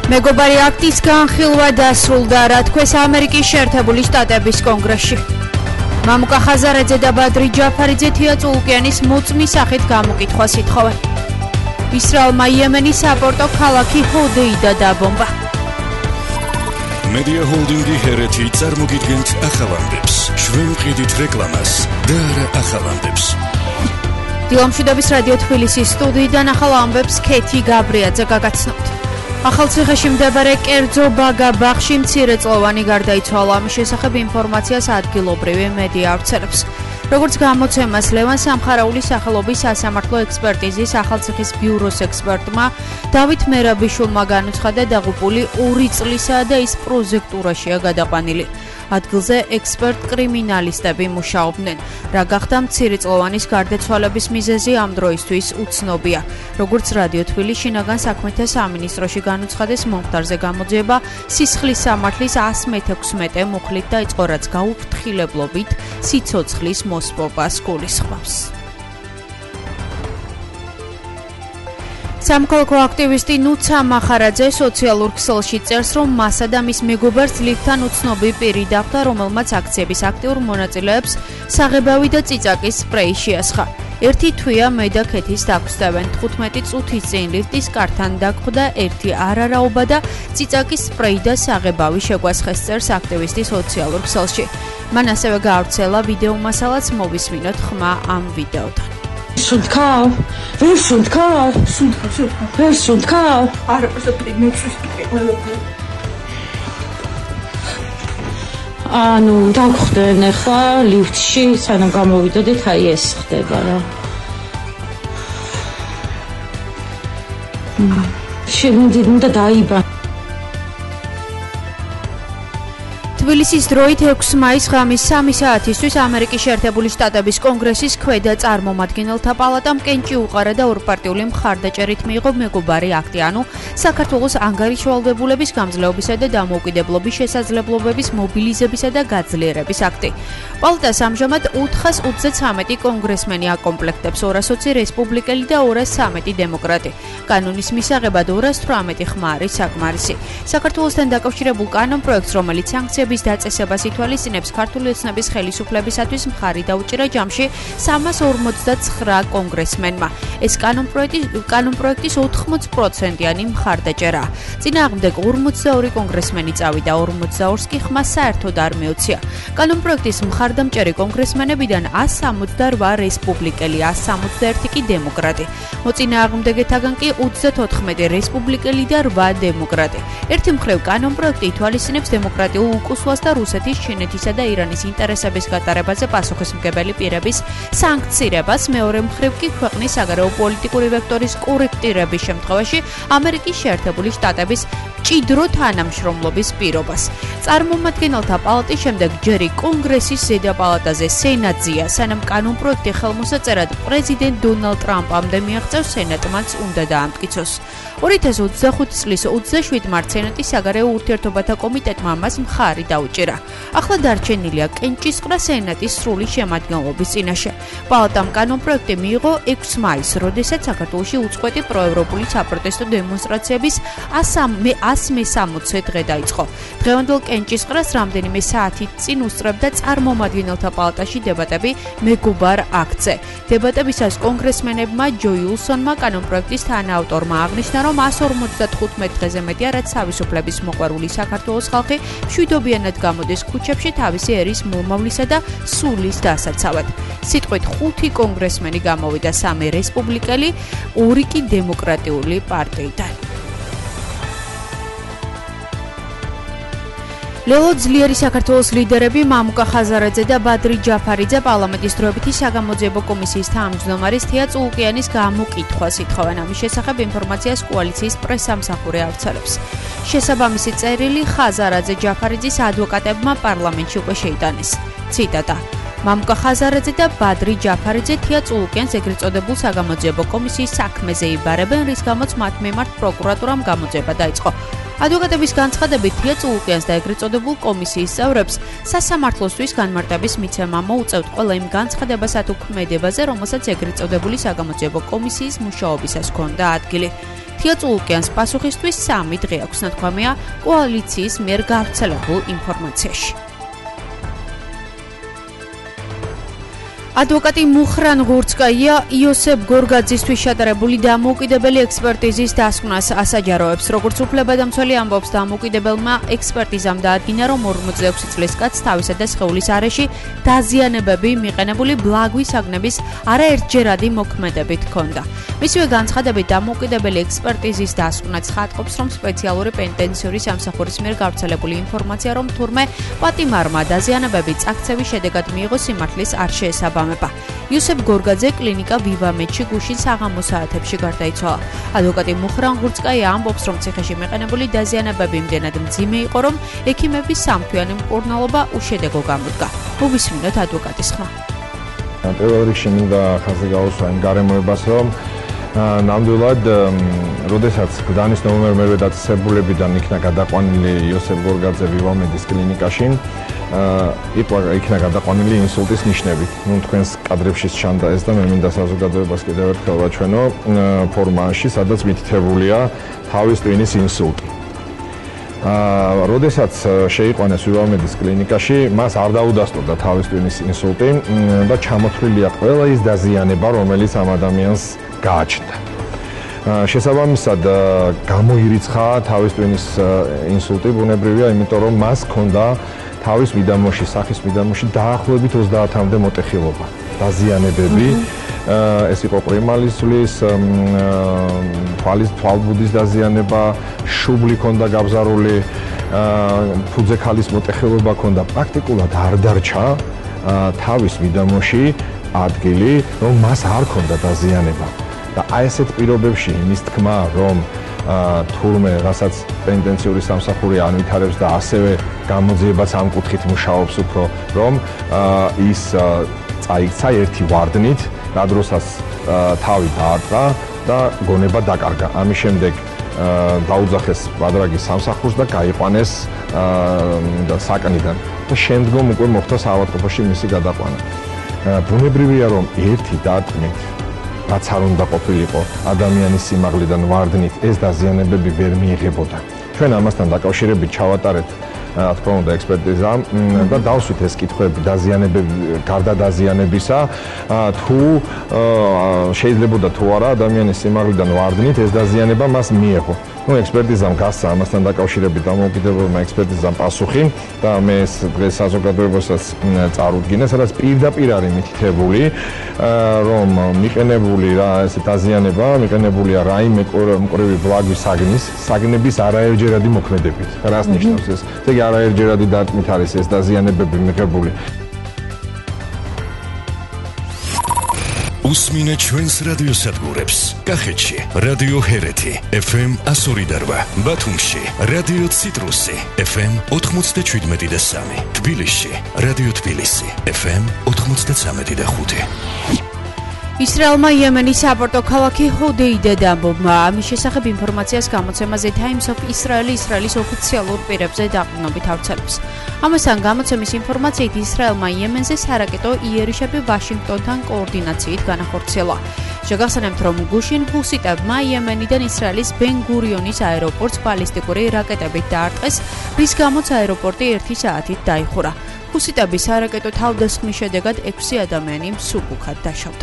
მეგობარი აქტის განხილვა დასრულდა, რა თქვეს ამერიკის შეერთებული შტატების კონგრესში. მამუკა ხაზარაძე და ბადრი ჯაფარიძე თია წულუკიანის მოწმის სახით გამოკითხვას ითხოვენ. ისრაელმა იემენის საპორტო ქალაქი ჰოდეიდა დაბომბა. მედია ჰოლდინგი ჰერეთი წარმოგიდგენთ ახალ ამბებს. ჩვენ ვყიდით რეკლამას და არა ახალ ამბებს. დილამშვიდობის რადიო თბილისის სტუდიიდან ახალ ამბებს ქეთი გაბრიაძე გაგაცნობთ. ახალციხეში მდებარე კერძო ბაგა ბაღში მცირეწლოვანი გარდაიცვალა. ამის შესახებ ინფორმაციას ადგილობრივი მედია ავრცელებს. როგორც გამოცემას ლევან სამხარაულის სახელობის სასამართლო ექსპერტიზის ახალციხის ბიუროს ექსპერტმა დავით მერაბიშვილმა განუცხადა, დაღუპული 2 წლისაა და ის პროზექტურაშია გადაყვანილი. ადგილზე ექსპერტ-კრიმინალისტები მუშაობდნენ. რა გახდა მცირეწლოვანის გარდაცვალების მიზეზი ამ დროისთვის უცნობია. როგორც რადიო თბილის შინაგან საქმეთა სამინისტროში განუცხადეს, მომხდარზე გამოძიება სისხლის სამართლის 116 მუხლით დაიწყო, რაც გაუფრთხილებლობით სიცოცხლის მოსპობას გულისხმობს. სამოქალაქო აქტივისტი ნუცა მახარაძე სოციალურ ქსელში წერს, რომ მასა და მის მეგობარს ლიფტთან უცნობი პირი დახვდა, რომელმაც აქციების აქტიურ მონაწილეებს საღებავი და წიწაკის სპრეი შეასხა. ერთი თვია მე და ქეთის დაგვსდევენ. 15 წუთის წინ ლიფტის კართან დაგვხვდა ერთი არარაობა და წიწაკის სპრეი და საღებავი შეგვასხეს, წერს აქტივისტი სოციალურ ქსელში. მან ასევე გაავრცელა ვიდეო მასალაც, მოვისმინოთ ხმა ამ ვიდეოდან. Sundkau, wer Sundkau? Wer Sundkau? ანუ დავხვდნენ ახლა ლიფტში, სანამ გამოვიდოდით, აი ეს ხდება რა. შემიძლია დაიბა. თბილისის დროით 6 მაის ღამის 3 საათისთვის ამერიკის შეერთებული შტატების კონგრესის ქვედა წარმომადგენელთა პალატამ კენჭი უყარა და ორპარტიული მხარდაჭერით მიიღო მეგობარი აქტი, ანუ საქართველოს ანგარიშვალდებულების გამძლეობისა და დამოუკიდებლობის შესაძლებლობების მობილიზებისა და გაძლიერების აქტი. პალატას ამჟამად 433 კონგრესმენი აკომპლექტებს, 220 რესპუბლიკელი და 213 დემოკრატი. კანონის მისაღებად 218 ხმა არის საკმარისი. საქართველოსთან დაკავშირებულ კანონპროექტს, რომელიც სანქციების დაწესებას ითვალისწინებს, ქართული ოცნების ხელისუფლებისათვის მხარი დაუჭირა ჯამში 349 კონგრესმენმა. ეს კანონპროექტის 80%-იანი მხარდაჭერაა. წინააღმდეგ 42 კონგრესმენი წავიდა, 42-ს კი ხმა საერთოდ არ მეუცია. კანონპროექტის მხარდამჭერი კონგრესმენებიდან 168 რესპუბლიკელი, 161 კი დემოკრატი. მოწინააღმდეგეთაგან კი 34 რესპუბლიკელი და 8 დემოკრატი. ერთი მხრივ კანონპროექტი ითვალისწინებს დემოკრატიულ უკუსვას და რუსეთის, ჩინეთისა და ირანის ინტერესების გატარებაზე პასუხისმგებელი პირების სანქცირებას, მეორე მხრივ კი ქვეყნის საგარეო პოლიტიკური ვექტორის კორექტირების შემთხვევაში ამერიკის შეერთებული შტატების მჭიდრო თანამშრომლობის პირობას. წარმომადგენელთა პალატის შემდეგ ჯერი კონგრესის ზედა პალატაზე სენატზია, სანამ კანონპროექტი ხელმოსაწერად პრეზიდენტ დონალდ ტრამპამდე მიაღწევს, სენატმაც უნდა დაამტკიცოს. 2025 წლის 27 მარტს სენატის საგარეო ურთიერთობათა კომიტეტმა მას მხარი დაუჭირა. ახლა დარჩენილია კენჭისყრა სენატის სრული შემადგენლობის წინაშე. პალატამ კანონპროექტი მიიღო 6 მაისს, როდესაც საქართველოში უწყვეტი პროევროპული საპროტესტო დემონსტრაციების 160 დღე დაიწყო. დღევანდელ კენჭისყრას რამდენიმე საათით წინ უსწრებდა წარმომადგენელთა პალატაში დებატები მეგობარ აქტზე. დებატებისას კონგრესმენებმა ჯო უილსონმა, კანონპროექტის თანაავტორმა, აღნიშნა, რომ 155 დღეზე მეტია, რაც თავისუფლების მოყვარული საქართველოს ხალხი მშვიდობიანად გამოდეს ქუჩებში თავისი ერის მომავლისა და სულის დასაცავად. სიტყვით 5 კონგრესმენი გამოვიდა, 3 რესპუბლიკელი, 2 კი დემოკრატიული პარტიიდან. ლელო ძლიერი საქართველოს ლიდერები მამუკა ხაზარაძე და ბადრი ჯაფარიძე პარლამენტის დროებითი საგამოძიებო კომისიის თავმჯდომარის თია წულუკიანის გამოკითხვას ითხოვენ. ამის შესახებ ინფორმაციას კოალიციის პრესსამსახური ავრცელებს. შესაბამისი წერილი ხაზარაძე ჯაფარიძის ადვოკატებმა პარლამენტში უკვე შეიტანეს. ციტატა: მამუკა ხაზარაძე და ბადრი ჯაფარიძე თია წულუკიანს ეგრეთ წოდებულ საგამოძიებო კომისიის საქმეზე იბარებენ, რის გამოც მათ მიმართ პროკურატურამ გამოძიება დაიწყო. ადვოკატების განცხადებით, თია წულუკიანს და ეგრეთ წოდებულ კომისიის წევრებს სასამართლოსთვის განმარტების მიცემა მოუწევთ ყველა იმ განცხადებასა თუ ქმედებაზე, რომელსაც ეგრეთ წოდებული საგამოძიებო კომისიის მუშაობისას ჰქონდა ადგილი. მთელ ოკეანეს პასუხისთვის 3 დღე აქვს, ნათქვამია კოალიციის მიერ გავრცელებულ ინფორმაციაში. ადვოკატი მუხრან ღურცკაია იოსებ გორგაძისთვის შეტარებული დამოუკიდებელი ექსპერტიზის დასკვნას ასაჯაროებს. როგორც უფლებადამცველი ამბობს, დამოუკიდებელმა ექსპერტიზამ დაადგინა, რომ 46 წლის კაცს თავისა და სხეულის არეში დაზიანებები მიყენებული ბლაგვის აგნების არაერთჯერადი მოქმედებით ჰქონდა. მისივე განცხადებით, დამოუკიდებელი ექსპერტიზის დასკვნაც ხატყობს, რომ სპეციალური პენტენციური სამსახურის მიერ გავრცელებული ინფორმაცია, რომ თურმე პატიმარმა დაზიანებები წაქცევის შედეგად მიიღო, სიმართლის არ შეესაბამება. იოსებ გორგაძე კლინიკა ვივამედში გუშინ საღამო საათებში გარდაიცვალა. ადვოკატი მუხრან ღურცკაია ამბობს, რომ ციხეში მეყენებული დაზიანებები იმდენად მძიმე იყო, რომ ექიმების სამთვიანი მკურნალობა უშედეგო გამოდგა. მოვისმინოთ ადვოკატის ხმა. პირველ რიგში მინდა ხაზი გაუსვა იმ გარემოებას, რომ ნამდვილად, როდესაც გდანის ნოემბერ დაწესებულებიდან იქნა გადაყვანილი იოსებ გორგაძე ვივამედის კლინიკაში, იქნა გადაყვანილი ინსულტის ნიშნებით. თქვენს კადრებში ჩანდა ეს და მე მინდა საზოგადოებას კიდევ ერთხელ ვაჩვენო ფორმაში, სადაც მითითებულია თავის ტვინის ინსულტი. როდესაც შეიყვანეს ვივამედის კლინიკაში, მას არ დაუდასტურდა თავის ტვინის ინსულტი და ჩამოთვლილია ყველა ის დაზიანება, რომელიც ამ ადამიანს გააჩნდა. შესაბამისად, გამოირიცხა თავის ტვინის ინსულტი, ბუნებრივია, იმიტომ რომ მას ჰქონდა თავის მიდამოში, სახის მიდამოში დაახლოებით 30-მდე მოტეხილობა. დაზიანებები, ეს იყო ყრიმალისვლის, თვალბუდის დაზიანება, შუბლი ჰქონდა გაბზარული, ფუძექალის მოტეხილობა ჰქონდა. პრაქტიკულად არ დარჩა თავის მიდამოში ადგილი, რომ მას არ ჰქონდა დაზიანება. და აი ესეთ პირობებში იმის თქმა, რომ თურმე რასაც პენტენციური სამსახური ანვითარებს და ასევე გამოძიებაც ამ კუთხით მუშაობს უფრო, რომ ის წაიქცა ერთი ვარდნით, რა დროსაც თავი დაარტყა და გონება დაკარგა. ამის შემდეგ დაუძახეს ბადრაგის სამსახურს და გაიყვანეს საკნიდან და შემდგომ უკვე მოხდა საავადმყოფოში მისი გადაყვანა. ბუნებრივია, რომ ერთი დარტყმით, რაც არ უნდა ყოფილიყო ადამიანის სიმაღლიდან ვარდნით, ეს დაზიანებები ვერ მიიღებოდა. ჩვენ ამასთან დაკავშირებით ჩავატარეთ, რა თქმა უნდა, ექსპერტიზა და დავსვით ეს კითხვები დაზიანებები, გარდა დაზიანებისა, თუ შეიძლებოდა თუ არა ადამიანის სიმაღლიდან ვარდნით ეს დაზიანება მას მიეღო. ექსპერტიზამ გასცა ამასთან დაკავშირებით დამოუკიდებელმა ექსპერტიზამ პასუხი და მე ეს დღეს საზოგადოებასაც წარუდგინე, სადაც პირდაპირ არის მითითებული, რომ მიყენებული რა ეს დაზიანება, მიყენებულია რაიმე მკვრივი ბლაგვის საგნების არაერთჯერადი მოქმედებით. რას ნიშნავს ეს? ესე იგი არაერთჯერადი დარტყმით არის ეს დაზიანებები მიღებული. უსმინე ჩვენს რადიოსადგურებს. კახეთში რადიო ჰერეთი FM 102.8, ბათუმში რადიო ციტრუსი FM 97.3, თბილისში რადიო თბილისი FM 93.5. ისრაელმა იემენის საპორტო ქალაქი ჰოდეიდე დამბობმა. ამის შესახებ ინფორმაციას გამოცემაზე Times of ისრაელის ოფიციალურ პირებზე დაყრდნობით ავრცელებს. ამასთან გამოცემის ინფორმაციით ისრაელმა იემენზე სარაკეტო იერიშები ვაშინგტონთან კოორდინაციით განახორციელა. შეგახსენებთ, რომ გუშინ ჰუსიტებმა იემენიდან ისრაელის ბენ-გურიონის აეროპორტს ბალისტიკური რაკეტებით დაარტყეს, რის გამოც აეროპორტი 1 საათით დაიხურა. ჰუსიტების სარაკეტო თავდასხმის შედეგად 6 ადამიანი მსუბუქად დაშავდა.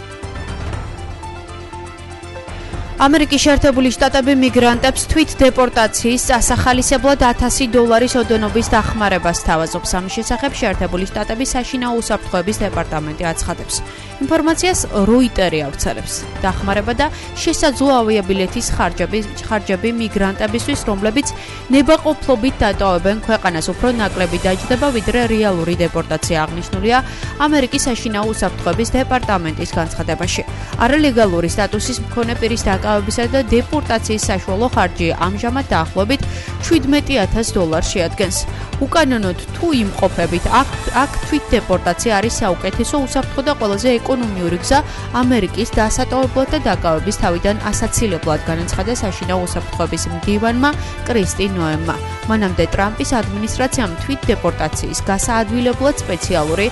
ამერიკის შეერთებული შტატები მიგრანტებს თვით დეპორტაციის ასახალისებლად $1,000 ოდენობის დახმარებას თავაზობს. ამის შესახებ შეერთებული შტატების საშინაო უსაფრთხოების დეპარტამენტი აცხადებს. ინფორმაციას როიტერი ავრცელებს. დახმარება და შესაძლო ავიაბილეთის ხარჯები მიგრანტებისთვის, რომლებიც ნებაყოფლობით დატოვებენ ქვეყანას, უფრო ნაკლები დაჯდება, ვიდრე რეალური დეპორტაცია, აღნიშნულია ამერიკის საშინაო უსაფრთხოების დეპარტამენტის განცხადებაში. არალეგალური სტატუსის მქონე პირის დაკავებისა და დეპორტაციის საშუალო ხარჯი ამჟამად დაახლოებით $17,000 შეადგენს. უკანონოდ თუ იმყოფებით, აქ თვით დეპორტაცია არის საუკეთესო, უსაფრთხო და ყველაზე ეკონომიური გზა ამერიკის დასატოვებლად და დაკავების თავიდან ასაცილებლად, განაცხადა საშინაო უსაფრთხოების მდივანმა კრისტი ნოემმა. მანამდე ტრამპის ადმინისტრაციამ თვით დეპორტაციის გასაადვილებლად სპეციალური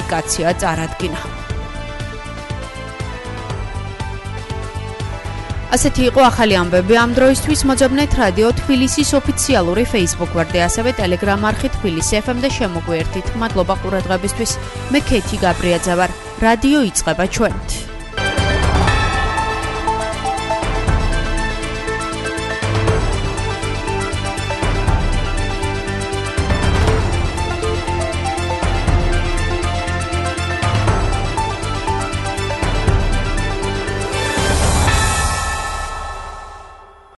აპლიკაცია წარადგინა. ასეთი იყო ახალი ამბები ამ დროისთვის. მოძებნეთ რადიო თბილისის ოფიციალური Facebook ვარდი, ასევე Telegram არხი თბილისი FM და შემოგვიერთით. მადლობა ყურადღებისთვის. მე ქეთი გაბრიაძე ვარ. რადიო იწყება ჩვენით.